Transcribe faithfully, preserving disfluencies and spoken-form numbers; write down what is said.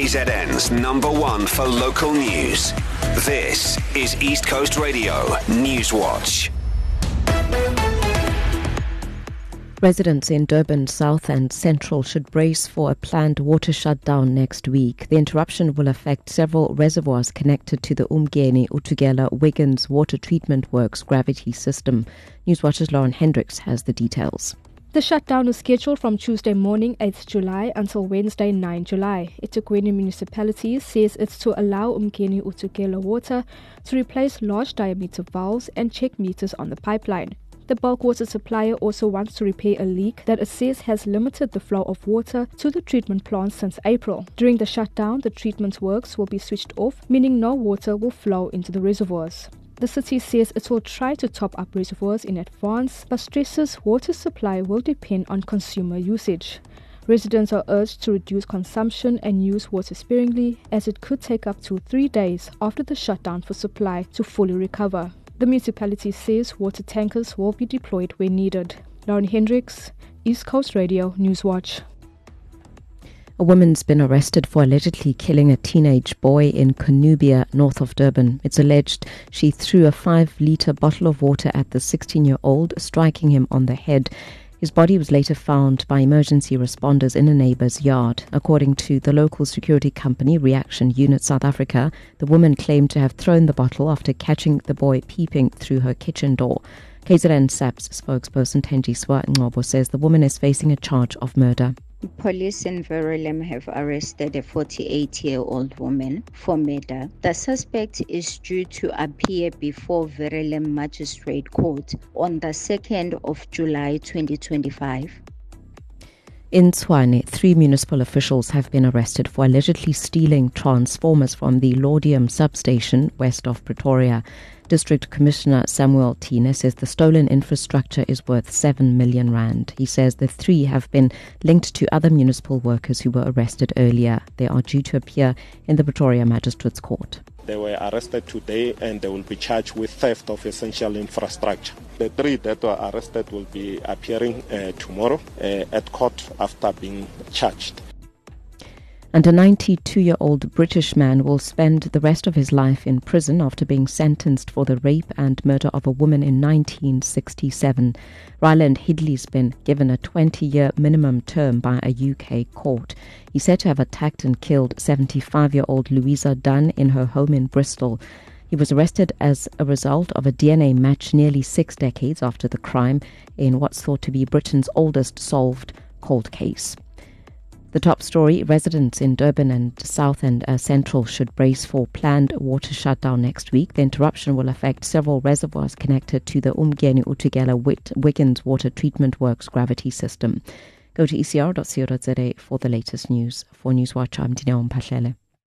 Z N's number one for local news. This is East Coast Radio Newswatch. Residents in Durban South and Central should brace for a planned water shutdown next week. The interruption will affect several reservoirs connected to the Umgeni Utugela Wiggins Water Treatment Works gravity system. Newswatch's Lauren Hendricks has the details. The shutdown is scheduled from Tuesday morning, eighth July, until Wednesday, ninth July. eThekwini municipality says it's to allow Umgeni Utugela water to replace large diameter valves and check meters on the pipeline. The bulk water supplier also wants to repair a leak that it says has limited the flow of water to the treatment plant since April. During the shutdown, the treatment works will be switched off, meaning no water will flow into the reservoirs. The city says it will try to top up reservoirs in advance, but stresses water supply will depend on consumer usage. Residents are urged to reduce consumption and use water sparingly, as it could take up to three days after the shutdown for supply to fully recover. The municipality says water tankers will be deployed where needed. Lauren Hendricks, East Coast Radio Newswatch. A woman's been arrested for allegedly killing a teenage boy in Conubia, north of Durban. It's alleged she threw a five-litre bottle of water at the sixteen-year-old, striking him on the head. His body was later found by emergency responders in a neighbour's yard. According to the local security company Reaction Unit South Africa, the woman claimed to have thrown the bottle after catching the boy peeping through her kitchen door. K Z N S A P's spokesperson Thenjiswa Ngcobo says the woman is facing a charge of murder. Police in Verulam have arrested a forty-eight-year-old woman for murder. The suspect is due to appear before Verulam Magistrate Court on the second of July twenty twenty-five. In Tshwane, three municipal officials have been arrested for allegedly stealing transformers from the Laudium substation west of Pretoria. District Commissioner Samuel Tine says the stolen infrastructure is worth seven million rand. He says the three have been linked to other municipal workers who were arrested earlier. They are due to appear in the Pretoria Magistrates Court. They were arrested today and they will be charged with theft of essential infrastructure. The three that were arrested will be appearing uh, tomorrow uh, at court after being charged. And a ninety-two-year-old British man will spend the rest of his life in prison after being sentenced for the rape and murder of a woman in nineteen sixty-seven. Ryland Hidley's been given a twenty-year minimum term by a U K court. He's said to have attacked and killed seventy-five-year-old Louisa Dunn in her home in Bristol. He was arrested as a result of a D N A match nearly six decades after the crime in what's thought to be Britain's oldest solved cold case. The top story, residents in Durban and South and uh, Central should brace for planned water shutdown next week. The interruption will affect several reservoirs connected to the Umgeni Utugela Wiggins Water Treatment Works gravity system. Go to e c r dot co dot za for the latest news. For Newswatch, I'm Dineo Mphahlele.